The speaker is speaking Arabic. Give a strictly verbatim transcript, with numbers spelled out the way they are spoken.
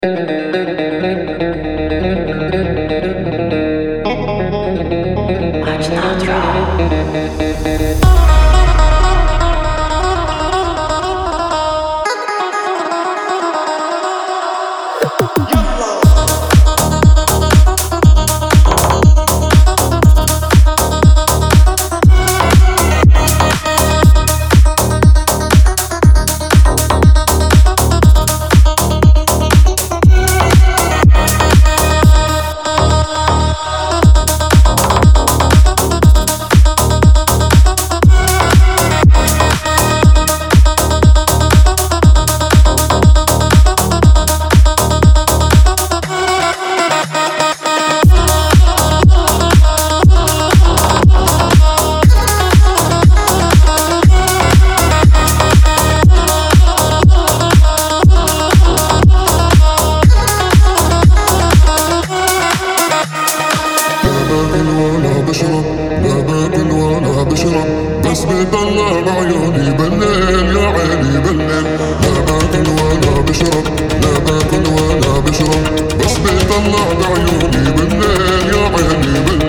بشرب لا باكل ولا بشرب، بس بيطلع بعيوني بالليل يا عيني بالليل. لا باكل ولا بشرب لا باكل ولا بشرب، بس بيطلع بعيوني بالليل يا عيني بالليل.